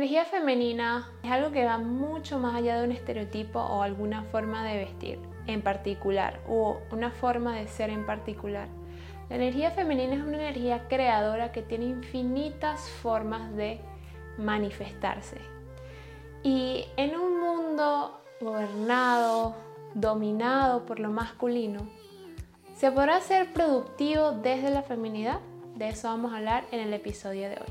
energía femenina es algo que va mucho más allá de un estereotipo o alguna forma de vestir en particular o una forma de ser en particular. La energía femenina es una energía creadora que tiene infinitas formas de manifestarse. Y en un mundo gobernado, dominado por lo masculino, ¿se podrá ser productivo desde la feminidad? De eso vamos a hablar en el episodio de hoy.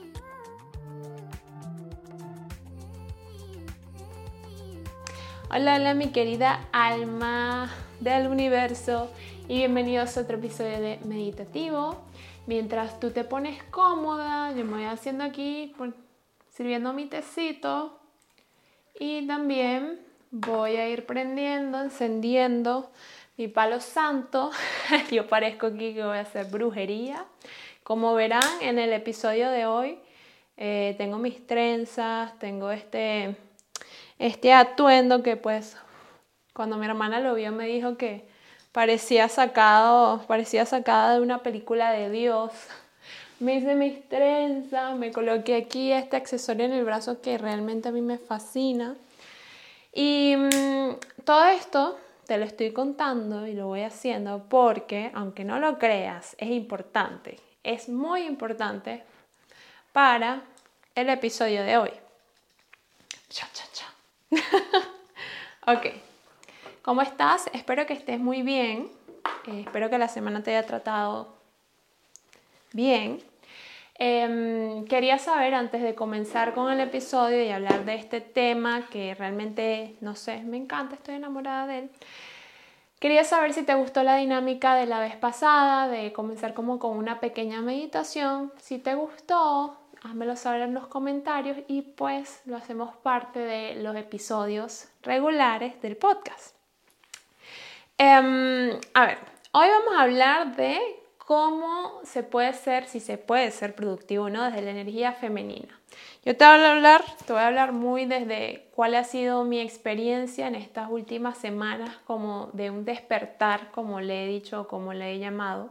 Hola, hola mi querida alma del universo y bienvenidos a otro episodio de Meditativo. Mientras tú te pones cómoda, yo me voy haciendo aquí, sirviendo mi tecito y también voy a ir prendiendo, encendiendo mi palo santo. Yo parezco aquí que voy a hacer brujería. Como verán en el episodio de hoy, tengo mis trenzas, tengo este atuendo que pues cuando mi hermana lo vio me dijo que parecía sacada de una película de Dios. Me hice mis trenzas, me coloqué aquí este accesorio en el brazo que realmente a mí me fascina. Y todo esto te lo estoy contando y lo voy haciendo porque, aunque no lo creas, es importante. Es muy importante para el episodio de hoy. Cha, cha, cha. Ok, ¿cómo estás? Espero que estés muy bien. Espero que la semana te haya tratado bien. Quería saber, antes de comenzar con el episodio y hablar de este tema que realmente, no sé, me encanta, estoy enamorada de él. Quería saber si te gustó la dinámica de la vez pasada, de comenzar como con una pequeña meditación. Si te gustó, házmelo saber en los comentarios y pues lo hacemos parte de los episodios regulares del podcast. A ver, hoy vamos a hablar de cómo se puede ser, si se puede ser productivo o no desde la energía femenina. Yo te voy a hablar muy desde cuál ha sido mi experiencia en estas últimas semanas, como de un despertar, como le he dicho, como le he llamado.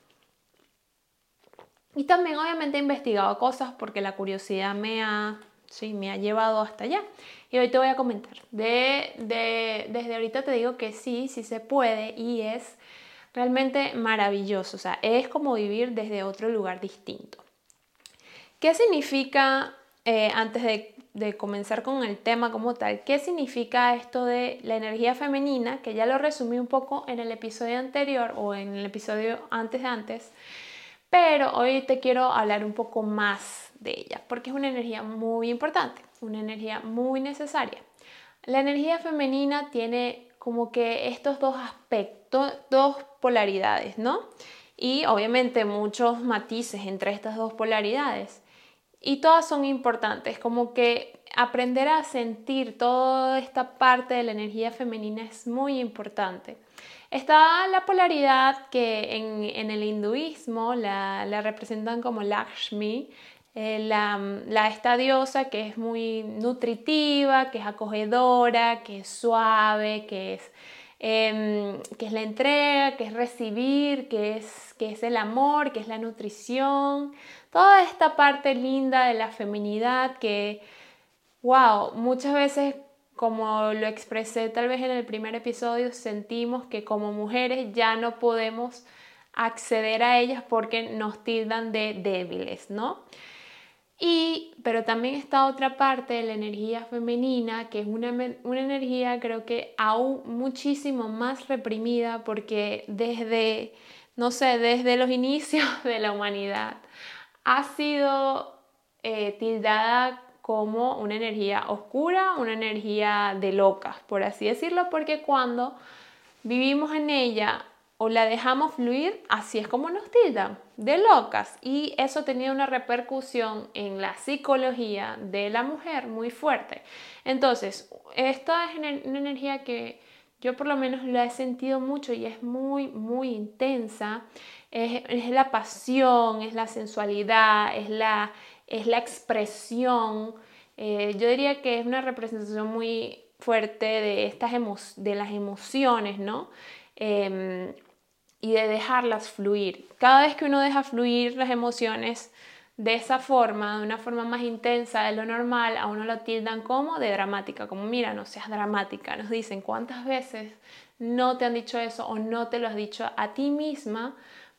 Y también obviamente he investigado cosas porque la curiosidad me ha llevado hasta allá. Y hoy te voy a comentar. Desde ahorita te digo que sí se puede y es realmente maravilloso. O sea, es como vivir desde otro lugar distinto. ¿Qué significa, antes de comenzar con el tema como tal, qué significa esto de la energía femenina? Que ya lo resumí un poco en el episodio anterior o en el episodio antes. Pero hoy te quiero hablar un poco más de ella, porque es una energía muy importante, una energía muy necesaria. La energía femenina tiene como que estos dos aspectos, dos polaridades, ¿no? Y obviamente muchos matices entre estas dos polaridades. Y todas son importantes, como que aprender a sentir toda esta parte de la energía femenina es muy importante. Está la polaridad que en el hinduismo la representan como Lakshmi, esta diosa que es muy nutritiva, que es acogedora, que es suave, que es la entrega, que es recibir, que es el amor, que es la nutrición. Toda esta parte linda de la feminidad que, wow, muchas veces, como lo expresé tal vez en el primer episodio, sentimos que como mujeres ya no podemos acceder a ellas porque nos tildan de débiles, ¿no? Pero también está otra parte de la energía femenina, que es una energía creo que aún muchísimo más reprimida porque desde los inicios de la humanidad ha sido tildada como una energía oscura, una energía de locas, por así decirlo, porque cuando vivimos en ella o la dejamos fluir, así es como nos tildan, de locas. Y eso tenía una repercusión en la psicología de la mujer muy fuerte. Entonces, esta es una energía que yo por lo menos la he sentido mucho y es muy, muy intensa. Es la pasión, es la sensualidad, es la expresión. Yo diría que es una representación muy fuerte de las emociones, ¿no? Y de dejarlas fluir. Cada vez que uno deja fluir las emociones, de esa forma, de una forma más intensa de lo normal, a uno lo tildan como de dramática, como mira, no seas dramática. Nos dicen cuántas veces no te han dicho eso o no te lo has dicho a ti misma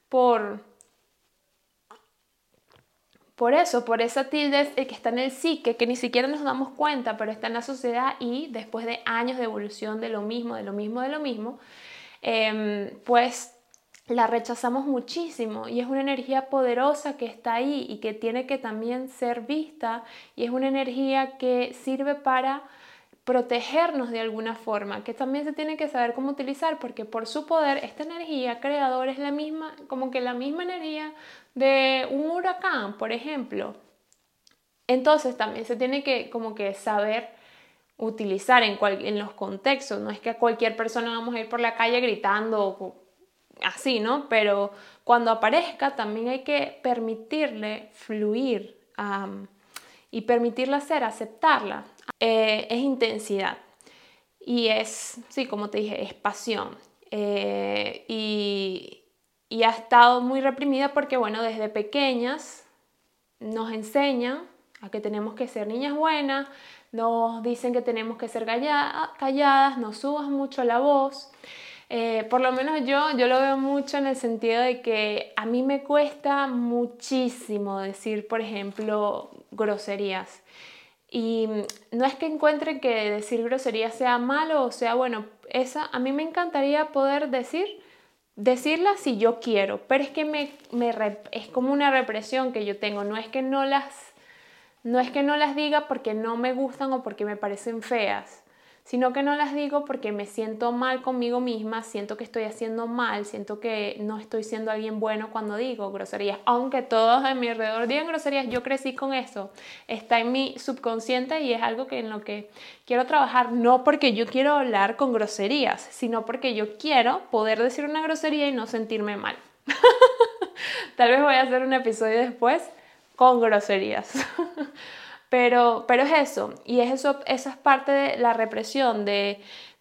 por eso, por esa tilde que está en el psique, que ni siquiera nos damos cuenta, pero está en la sociedad y después de años de evolución de lo mismo, pues la rechazamos muchísimo y es una energía poderosa que está ahí y que tiene que también ser vista y es una energía que sirve para protegernos de alguna forma, que también se tiene que saber cómo utilizar, porque por su poder esta energía creadora es la misma, como que la misma energía de un huracán, por ejemplo. Entonces también se tiene que como que saber utilizar en los contextos. No es que a cualquier persona vamos a ir por la calle gritando así, ¿no? Pero cuando aparezca también hay que permitirle fluir y permitirla ser, aceptarla. Es intensidad y es, sí, como te dije, es pasión. Y ha estado muy reprimida porque, bueno, desde pequeñas nos enseñan a que tenemos que ser niñas buenas, nos dicen que tenemos que ser calladas, no subas mucho la voz. Por lo menos yo lo veo mucho en el sentido de que a mí me cuesta muchísimo decir, por ejemplo, groserías. Y no es que encuentre que decir groserías sea malo o sea bueno, a mí me encantaría poder decirlas si yo quiero, pero es que es como una represión que yo tengo, no es que no las diga porque no me gustan o porque me parecen feas, sino que no las digo porque me siento mal conmigo misma, siento que estoy haciendo mal, siento que no estoy siendo alguien bueno cuando digo groserías, aunque todos a mi alrededor digan groserías, yo crecí con eso, está en mi subconsciente y es algo en lo que quiero trabajar, no porque yo quiero hablar con groserías, sino porque yo quiero poder decir una grosería y no sentirme mal. Tal vez voy a hacer un episodio después con groserías. Pero es eso, y esa es parte de la represión, de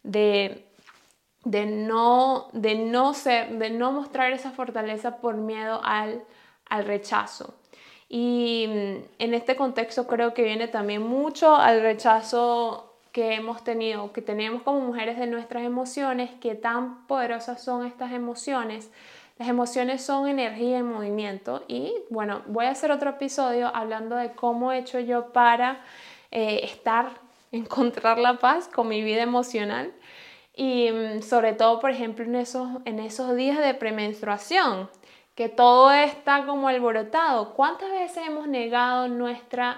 no mostrar esa fortaleza por miedo al rechazo. Y en este contexto creo que viene también mucho al rechazo que hemos tenido, que tenemos como mujeres de nuestras emociones, que tan poderosas son estas emociones. Las emociones son energía en movimiento y bueno, voy a hacer otro episodio hablando de cómo he hecho yo para encontrar la paz con mi vida emocional y sobre todo, por ejemplo, en esos días de premenstruación, que todo está como alborotado. ¿Cuántas veces hemos negado nuestro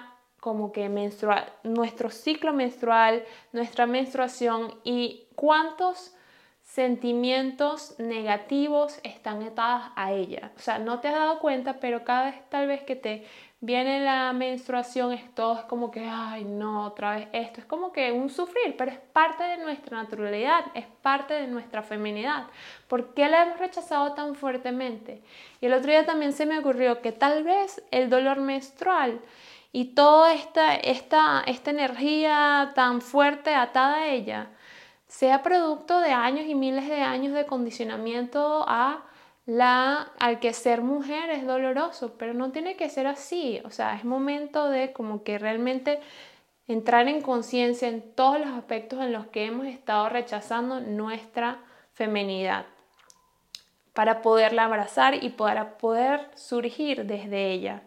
ciclo menstrual, nuestra menstruación y cuántos sentimientos negativos están atados a ella? O sea, no te has dado cuenta, pero cada vez tal vez que te viene la menstruación todo es como que, ay no, otra vez esto, es como que un sufrir, pero es parte de nuestra naturalidad, es parte de nuestra feminidad. ¿Por qué la hemos rechazado tan fuertemente? Y el otro día también se me ocurrió que tal vez el dolor menstrual y toda esta energía tan fuerte atada a ella sea producto de años y miles de años de condicionamiento al que ser mujer es doloroso, pero no tiene que ser así. O sea, es momento de como que realmente entrar en conciencia en todos los aspectos en los que hemos estado rechazando nuestra feminidad para poderla abrazar y para poder surgir desde ella.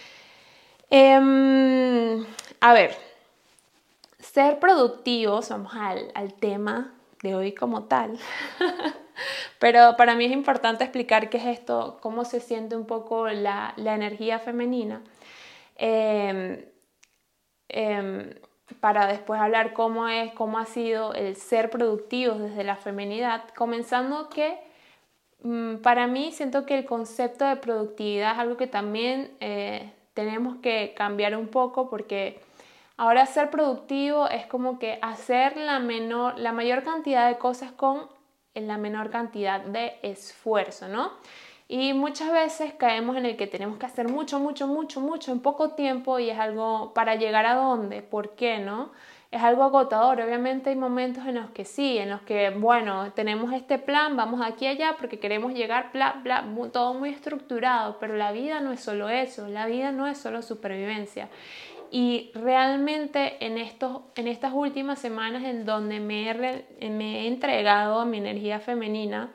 A ver, ser productivos, vamos al tema de hoy como tal. Pero para mí es importante explicar qué es esto, cómo se siente un poco la energía femenina, para después hablar cómo ha sido el ser productivos desde la feminidad, comenzando que para mí siento que el concepto de productividad es algo que también tenemos que cambiar un poco, porque ahora ser productivo es como que hacer la mayor cantidad de cosas con la menor cantidad de esfuerzo, ¿no? Y muchas veces caemos en el que tenemos que hacer mucho en poco tiempo y es algo para llegar a dónde, ¿por qué no? es algo agotador. Obviamente hay momentos en los que sí, en los que, bueno, tenemos este plan, vamos aquí y allá porque queremos llegar, bla, bla, todo muy estructurado, pero la vida no es solo eso, la vida no es solo supervivencia. Y realmente en estas últimas semanas en donde me he entregado a mi energía femenina,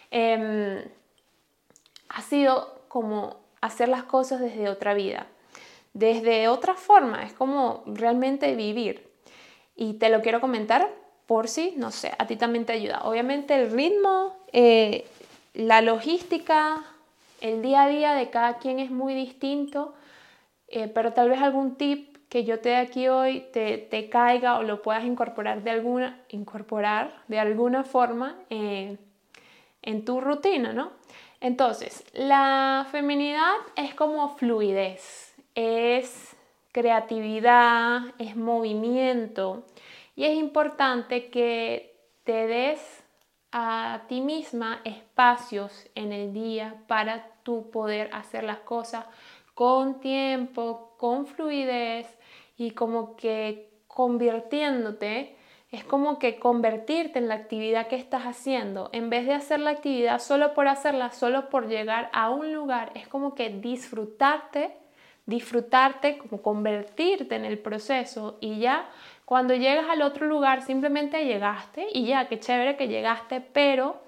ha sido como hacer las cosas desde otra vida, desde otra forma, es como realmente vivir. Y te lo quiero comentar por si, no sé, a ti también te ayuda. Obviamente el ritmo, la logística, el día a día de cada quien es muy distinto, pero tal vez algún tip que yo te dé aquí hoy te caiga o lo puedas incorporar de alguna forma en tu rutina, ¿no? Entonces, la feminidad es como fluidez, es creatividad, es movimiento y es importante que te des a ti misma espacios en el día para tú poder hacer las cosas con tiempo, con fluidez y como que convirtiéndote. Es como que convertirte en la actividad que estás haciendo. En vez de hacer la actividad solo por hacerla, solo por llegar a un lugar, es como que disfrutarte, como convertirte en el proceso y ya cuando llegas al otro lugar simplemente llegaste y ya, qué chévere que llegaste, pero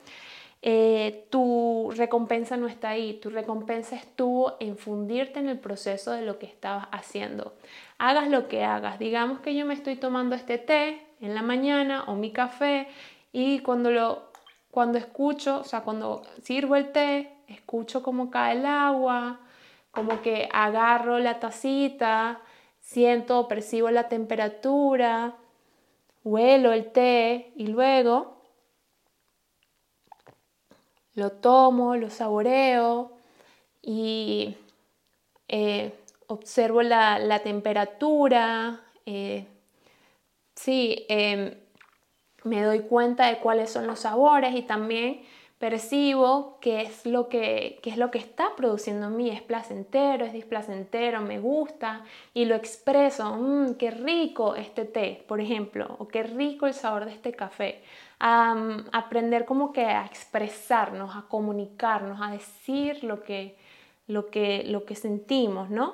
tu recompensa no está ahí, tu recompensa estuvo en fundirte en el proceso de lo que estabas haciendo. Hagas lo que hagas, digamos que yo me estoy tomando este té en la mañana o mi café y cuando escucho, o sea, cuando sirvo el té, escucho cómo cae el agua, como que agarro la tacita, siento, percibo la temperatura, huelo el té y luego lo tomo, lo saboreo y observo la temperatura. Sí, me doy cuenta de cuáles son los sabores y también percibo qué es lo que está produciendo en mí. Es placentero, es displacentero, me gusta y lo expreso. Qué rico este té, por ejemplo, o qué rico el sabor de este café. Aprender como que a expresarnos, a comunicarnos, a decir lo que sentimos, ¿no?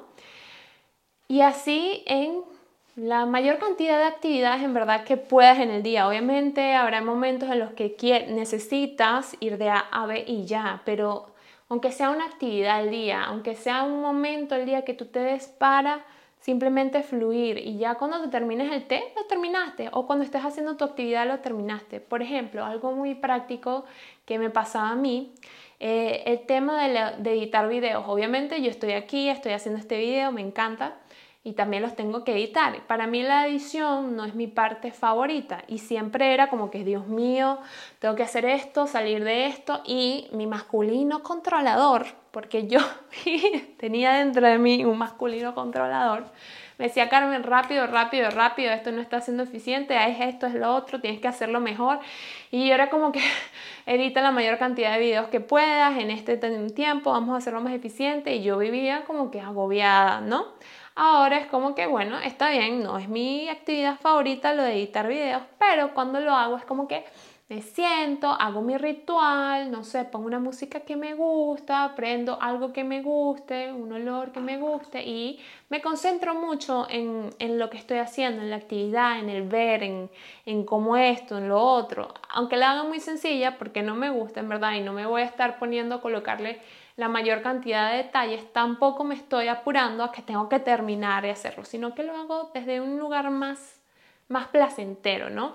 Y así en la mayor cantidad de actividades en verdad que puedas en el día. Obviamente habrá momentos en los que necesitas ir de A a B y ya, pero aunque sea una actividad al día, aunque sea un momento al día que tú te des para simplemente fluir y ya cuando te termines el té, lo terminaste, o cuando estés haciendo tu actividad, lo terminaste. Por ejemplo, algo muy práctico que me pasaba a mí, el tema de editar videos. Obviamente yo estoy aquí, estoy haciendo este video, me encanta, y también los tengo que editar. Para mí la edición no es mi parte favorita y siempre era como que, Dios mío, tengo que hacer esto, salir de esto, y mi masculino controlador, porque yo tenía dentro de mí un masculino controlador, me decía, Carmen, rápido, rápido, rápido, esto no está siendo eficiente, es esto, es lo otro, tienes que hacerlo mejor. Y yo era como que edita la mayor cantidad de videos que puedas en este tiempo, vamos a hacerlo más eficiente, y yo vivía como que agobiada, ¿no? Ahora es como que, bueno, está bien, no es mi actividad favorita lo de editar videos, pero cuando lo hago es como que me siento, hago mi ritual, no sé, pongo una música que me gusta, prendo algo que me guste, un olor que me guste y me concentro mucho en lo que estoy haciendo, en la actividad, en el ver, en cómo esto, en lo otro. Aunque la haga muy sencilla porque no me gusta en verdad y no me voy a estar poniendo a colocarle la mayor cantidad de detalles, tampoco me estoy apurando a que tengo que terminar de hacerlo, sino que lo hago desde un lugar más placentero, ¿no?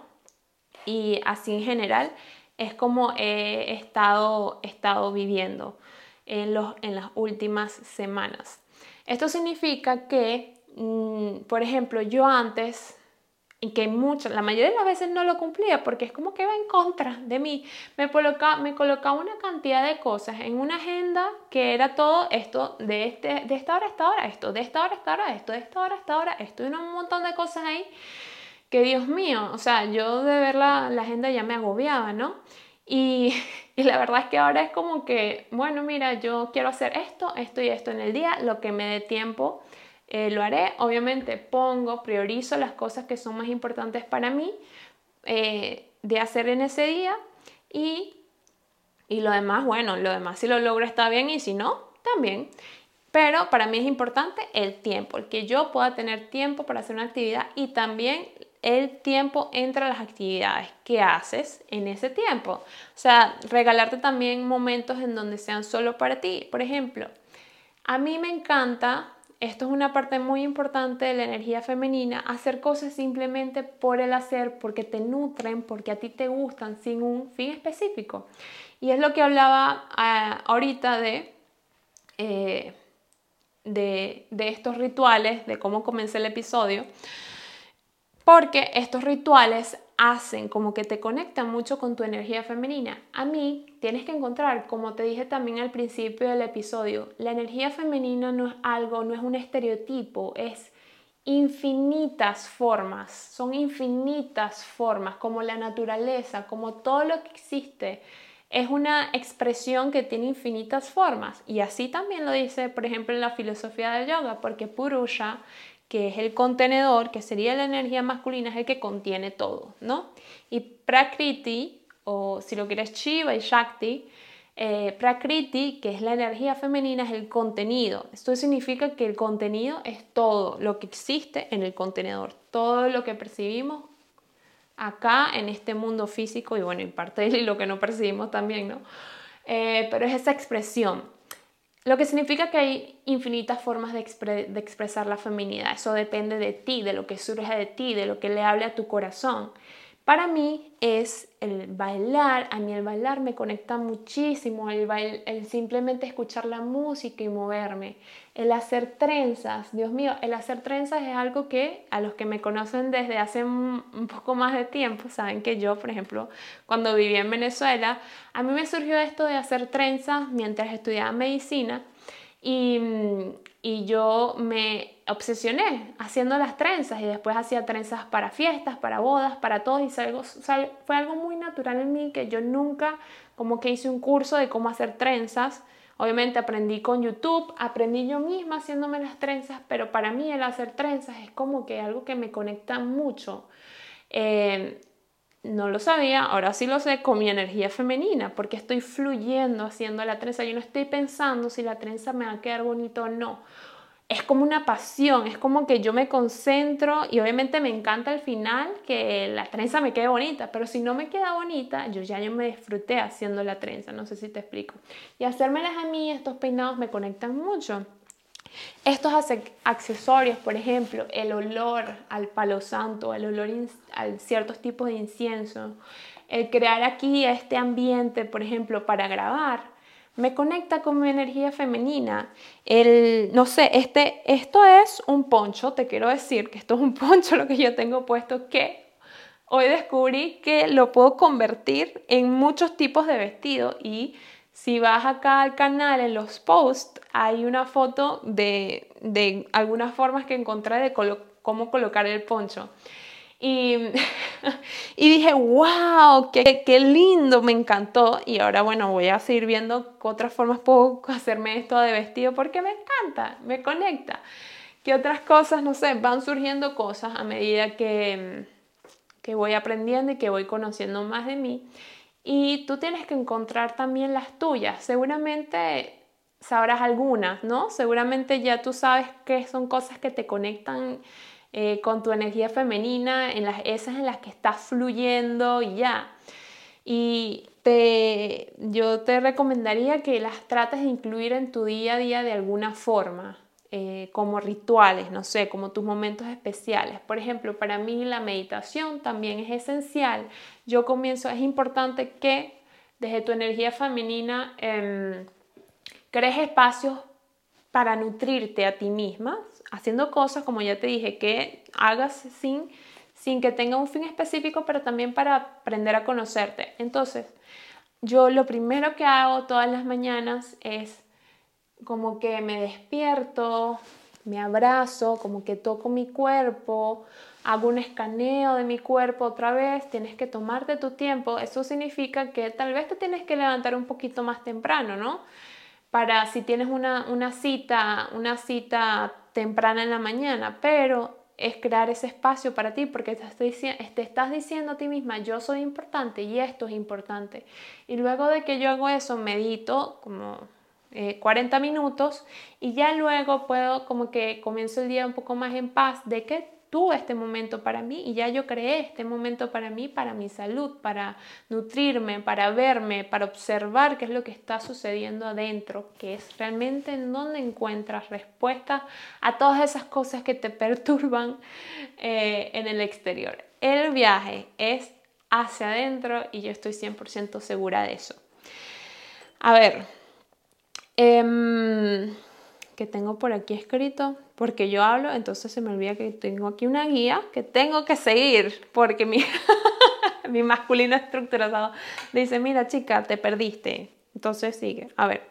Y así en general es como he estado viviendo en las últimas semanas. Esto significa que, por ejemplo, yo antes, y que la mayoría de las veces no lo cumplía porque es como que va en contra de mí, me colocaba una cantidad de cosas en una agenda que era todo esto, de esta hora a esta hora, esto, de esta hora a esta hora, esto, de esta hora a esta hora, esto, y un montón de cosas ahí que, Dios mío, o sea, yo de ver la agenda ya me agobiaba, ¿no? Y la verdad es que ahora es como que, bueno, mira, yo quiero hacer esto, esto y esto en el día, lo que me dé tiempo, lo haré. Obviamente priorizo las cosas que son más importantes para mí de hacer en ese día y lo demás, bueno, lo demás si lo logro está bien y si no, también. Pero para mí es importante el tiempo, el que yo pueda tener tiempo para hacer una actividad y también el tiempo entre las actividades que haces en ese tiempo. O sea, regalarte también momentos en donde sean solo para ti. Por ejemplo, a mí me encanta, esto es una parte muy importante de la energía femenina, hacer cosas simplemente por el hacer, porque te nutren, porque a ti te gustan, sin un fin específico. Y es lo que hablaba ahorita de estos rituales, de cómo comencé el episodio, porque estos rituales hacen como que te conectan mucho con tu energía femenina. A mí tienes que encontrar, como te dije también al principio del episodio, la energía femenina no es algo, no es un estereotipo, es infinitas formas, son infinitas formas, como la naturaleza, como todo lo que existe. Es una expresión que tiene infinitas formas y así también lo dice, por ejemplo, en la filosofía del yoga, porque Purusha, que es el contenedor, que sería la energía masculina, es el que contiene todo, ¿no? Y Prakriti, o si lo quieres Shiva y Shakti, Prakriti, que es la energía femenina, es el contenido. Esto significa que el contenido es todo lo que existe en el contenedor, todo lo que percibimos acá en este mundo físico y bueno, en parte de lo que no percibimos también, ¿no? Pero es esa expresión. Lo que significa que hay infinitas formas de expresar la feminidad. Eso depende de ti, de lo que surge de ti, de lo que le hable a tu corazón. Para mí es el bailar. A mí el bailar me conecta muchísimo. El simplemente escuchar la música y moverme. El hacer trenzas. Dios mío, el hacer trenzas es algo que a los que me conocen desde hace un poco más de tiempo, saben que yo, por ejemplo, cuando vivía en Venezuela, a mí me surgió esto de hacer trenzas mientras estudiaba medicina. Y yo me obsesioné haciendo las trenzas y después hacía trenzas para fiestas, para bodas, para todo y fue algo muy natural en mí que yo nunca como que hice un curso de cómo hacer trenzas. Obviamente aprendí con YouTube, aprendí yo misma haciéndome las trenzas, pero para mí el hacer trenzas es como que algo que me conecta mucho. No lo sabía, ahora sí lo sé con mi energía femenina, porque estoy fluyendo haciendo la trenza. Yo no estoy pensando si la trenza me va a quedar bonita o no. Es como una pasión, es como que yo me concentro y obviamente me encanta al final que la trenza me quede bonita, pero si no me queda bonita, yo me disfruté haciendo la trenza, no sé si te explico. Y hacérmelas a mí, estos peinados me conectan mucho. Estos accesorios, por ejemplo, el olor al palo santo, el olor a ciertos tipos de incienso, el crear aquí este ambiente, por ejemplo, para grabar, me conecta con mi energía femenina. No sé, esto es un poncho, te quiero decir que esto es un poncho lo que yo tengo puesto que hoy descubrí que lo puedo convertir en muchos tipos de vestido y si vas acá al canal en los posts hay una foto de algunas formas que encontré de cómo colocar el poncho. Y, y dije, wow, qué lindo, me encantó. Y ahora, bueno, voy a seguir viendo qué otras formas puedo hacerme esto de vestido porque me encanta, me conecta. ¿Qué otras cosas? No sé, van surgiendo cosas a medida que voy aprendiendo y que voy conociendo más de mí. Y tú tienes que encontrar también las tuyas. Seguramente sabrás algunas, ¿no? Seguramente ya tú sabes que son cosas que te conectan con tu energía femenina, esas en las que estás fluyendo y ya. Y yo te recomendaría que las trates de incluir en tu día a día de alguna forma, como rituales, no sé, como tus momentos especiales. Por ejemplo, para mí la meditación también es esencial. Es importante que desde tu energía femenina crees espacios para nutrirte a ti misma, haciendo cosas, como ya te dije, que hagas sin que tenga un fin específico, pero también para aprender a conocerte. Entonces, yo lo primero que hago todas las mañanas es como que me despierto, me abrazo, como que toco mi cuerpo, hago un escaneo de mi cuerpo otra vez, tienes que tomarte tu tiempo. Eso significa que tal vez te tienes que levantar un poquito más temprano, ¿no? Para si tienes una cita temprana en la mañana, pero es crear ese espacio para ti porque te estás diciendo a ti misma, yo soy importante y esto es importante. Y luego de que yo hago eso, medito como 40 minutos y ya luego puedo como que comienzo el día un poco más en paz de que tuve este momento para mí y ya yo creé este momento para mí, para mi salud, para nutrirme, para verme, para observar qué es lo que está sucediendo adentro, que es realmente en donde encuentras respuestas a todas esas cosas que te perturban en el exterior. El viaje es hacia adentro y yo estoy 100% segura de eso. A ver, que tengo por aquí escrito, porque yo hablo, entonces se me olvida que tengo aquí una guía que tengo que seguir, porque mi masculino estructurado dice, mira chica, te perdiste, entonces sigue. A ver,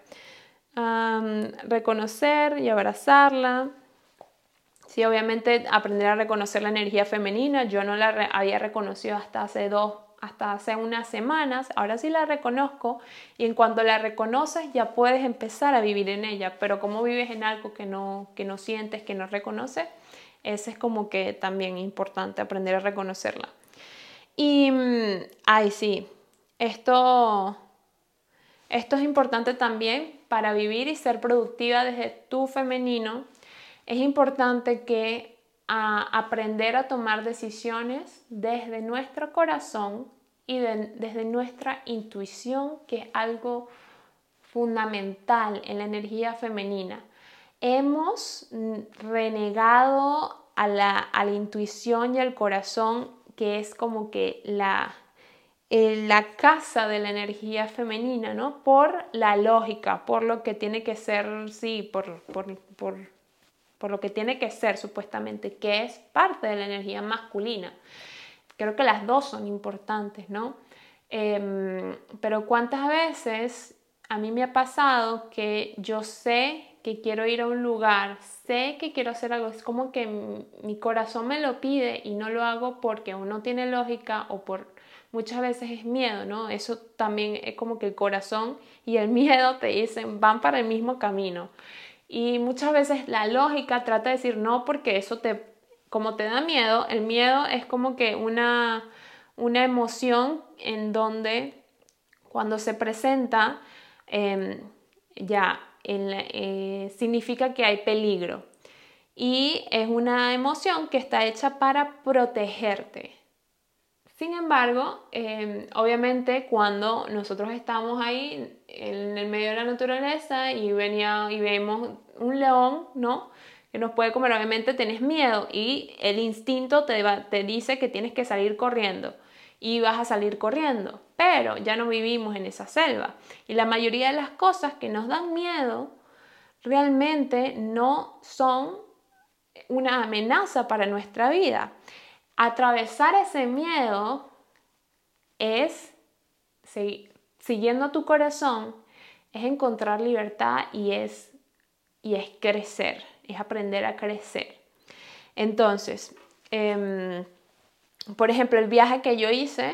reconocer y abrazarla. Sí, obviamente aprender a reconocer la energía femenina, yo no la había reconocido hasta hace unas semanas, ahora sí la reconozco y en cuanto la reconoces ya puedes empezar a vivir en ella, pero como vives en algo que no sientes, que no reconoces, ese es como que también importante aprender a reconocerla. Y, sí, esto es importante también para vivir y ser productiva desde tu femenino. Es importante que aprender a tomar decisiones desde nuestro corazón y desde nuestra intuición, que es algo fundamental en la energía femenina. Hemos renegado a la intuición y al corazón, que es como que la casa de la energía femenina, ¿no? Por la lógica, por lo que tiene que ser, sí, por lo que tiene que ser supuestamente, que es parte de la energía masculina. Creo que las dos son importantes, ¿no? Pero ¿cuántas veces a mí me ha pasado que yo sé que quiero ir a un lugar, sé que quiero hacer algo, es como que mi corazón me lo pide y no lo hago porque o no tiene lógica o muchas veces es miedo, ¿no? Eso también es como que el corazón y el miedo te dicen, van para el mismo camino. Y muchas veces la lógica trata de decir no porque eso como te da miedo, el miedo es como que una emoción en donde cuando se presenta significa que hay peligro. Y es una emoción que está hecha para protegerte. Sin embargo, obviamente cuando nosotros estamos ahí en el medio de la naturaleza y vemos un león, ¿no? Que nos puede comer, obviamente tienes miedo y el instinto te dice que tienes que salir corriendo y vas a salir corriendo, pero ya no vivimos en esa selva y la mayoría de las cosas que nos dan miedo realmente no son una amenaza para nuestra vida. Atravesar ese miedo es, siguiendo tu corazón, es encontrar libertad y es crecer, es aprender a crecer. Entonces, por ejemplo, el viaje que yo hice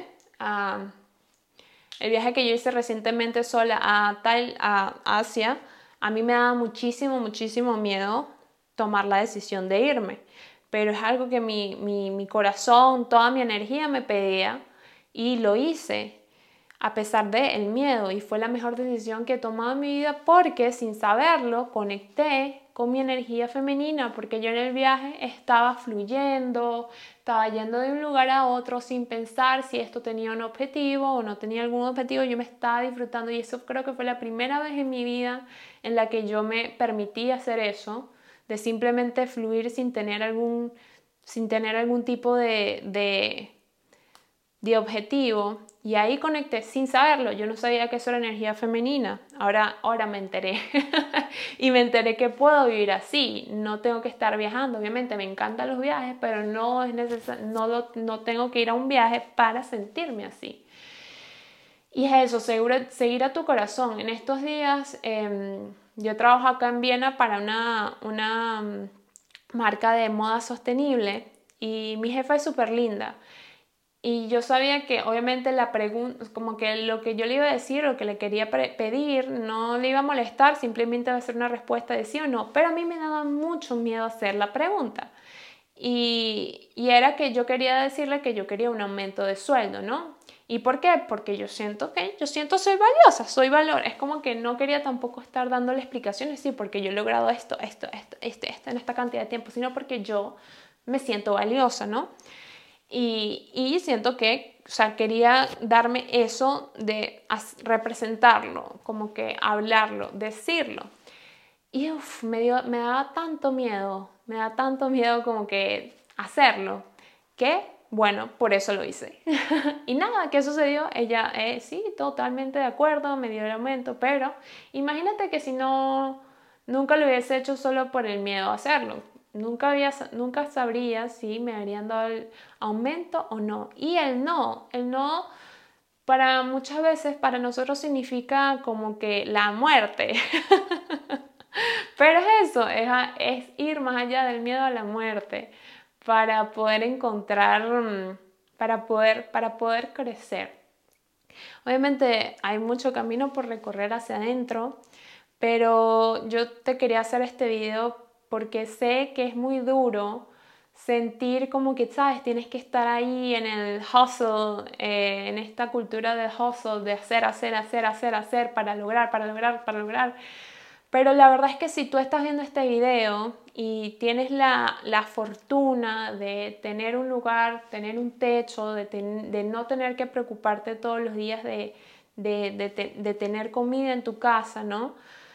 recientemente sola a Asia, a mí me daba muchísimo, muchísimo miedo tomar la decisión de irme. Pero es algo que mi corazón, toda mi energía me pedía y lo hice a pesar del miedo y fue la mejor decisión que he tomado en mi vida porque sin saberlo conecté con mi energía femenina porque yo en el viaje estaba fluyendo, estaba yendo de un lugar a otro sin pensar si esto tenía un objetivo o no tenía algún objetivo, yo me estaba disfrutando y eso creo que fue la primera vez en mi vida en la que yo me permití hacer eso, de simplemente fluir sin tener algún tipo de objetivo. Y ahí conecté sin saberlo. Yo no sabía que eso era energía femenina. Ahora me enteré. Y me enteré que puedo vivir así. No tengo que estar viajando. Obviamente me encantan los viajes, pero no es no tengo que ir a un viaje para sentirme así. Y es eso, seguir a tu corazón. En estos días yo trabajo acá en Viena para una marca de moda sostenible y mi jefa es súper linda. Y yo sabía que obviamente la pregunta, como que lo que yo le iba a decir, lo que le quería pedir, no le iba a molestar, simplemente iba a ser una respuesta de sí o no. Pero a mí me daba mucho miedo hacer la pregunta. Y era que yo quería decirle que yo quería un aumento de sueldo, ¿no? ¿Y por qué? Porque yo siento soy valiosa, soy valor. Es como que no quería tampoco estar dándole explicaciones, sí, porque yo he logrado esto en esta cantidad de tiempo, sino porque yo me siento valiosa, ¿no? Y siento que, o sea, quería darme eso de representarlo, como que hablarlo, decirlo. Y me daba tanto miedo, me da tanto miedo como que hacerlo, que bueno, por eso lo hice. Y nada, ¿qué sucedió? Ella, sí, totalmente de acuerdo, me dio el aumento, pero imagínate que si no, nunca lo hubiese hecho solo por el miedo a hacerlo. Nunca sabría si me habrían dado el aumento o no. Y el no, para muchas veces para nosotros significa como que la muerte. Pero es eso, es ir más allá del miedo a la muerte para poder encontrar, para poder crecer. Obviamente hay mucho camino por recorrer hacia adentro, pero yo te quería hacer este video porque sé que es muy duro sentir como que, sabes, tienes que estar ahí en el hustle, en esta cultura de hustle, de hacer para lograr. Pero la verdad es que si tú estás viendo este video y tienes la fortuna de tener un lugar, tener un techo, de no tener que preocuparte todos los días de tener comida en tu casa, ¿no?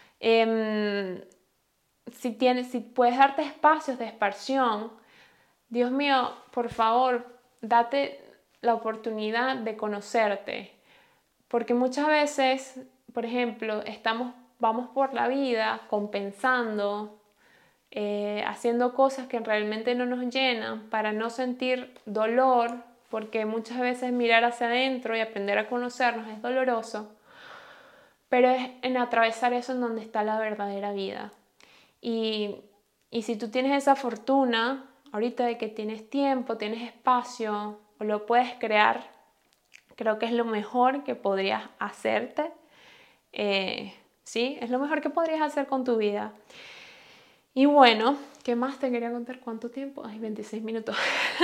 Si puedes darte espacios de esparción, Dios mío, por favor, date la oportunidad de conocerte. Porque muchas veces, por ejemplo, vamos por la vida compensando, haciendo cosas que realmente no nos llenan para no sentir dolor, porque muchas veces mirar hacia adentro y aprender a conocernos es doloroso, pero es en atravesar eso en donde está la verdadera vida. Y si tú tienes esa fortuna, ahorita de que tienes tiempo, tienes espacio o lo puedes crear, creo que es lo mejor que podrías hacerte. Sí, es lo mejor que podrías hacer con tu vida. Y bueno, ¿qué más te quería contar? ¿Cuánto tiempo? Ay, 26 minutos.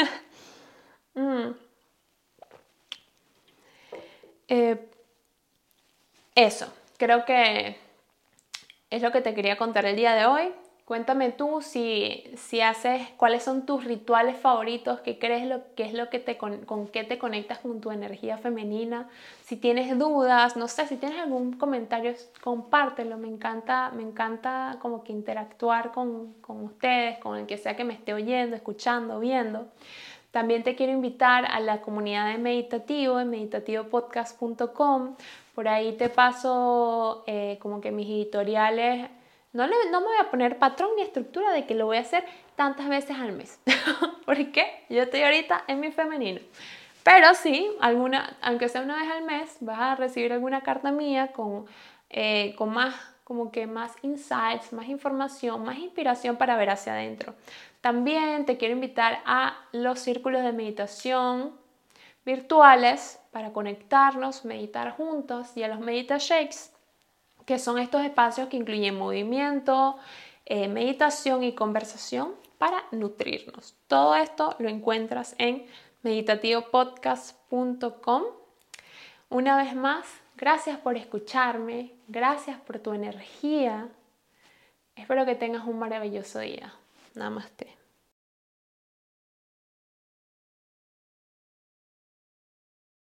Eso, creo que es lo que te quería contar el día de hoy. Cuéntame tú si haces, cuáles son tus rituales favoritos, qué crees que es lo que con qué te conectas con tu energía femenina. Si tienes dudas, no sé, si tienes algún comentario, compártelo. Me encanta como que interactuar con ustedes, con el que sea que me esté oyendo, escuchando, viendo. También te quiero invitar a la comunidad de Meditativo en meditativopodcast.com. Por ahí te paso como que mis editoriales. No me voy a poner patrón ni estructura de que lo voy a hacer tantas veces al mes. ¿Por qué? Yo estoy ahorita en mi femenino. Pero sí, aunque sea una vez al mes, vas a recibir alguna carta mía con más, como que más insights, más información, más inspiración para ver hacia adentro. También te quiero invitar a los círculos de meditación virtuales para conectarnos, meditar juntos, y a los Medita Shakes, que son estos espacios que incluyen movimiento, meditación y conversación para nutrirnos. Todo esto lo encuentras en meditativopodcast.com. Una vez más, gracias por escucharme, gracias por tu energía. Espero que tengas un maravilloso día. Namaste.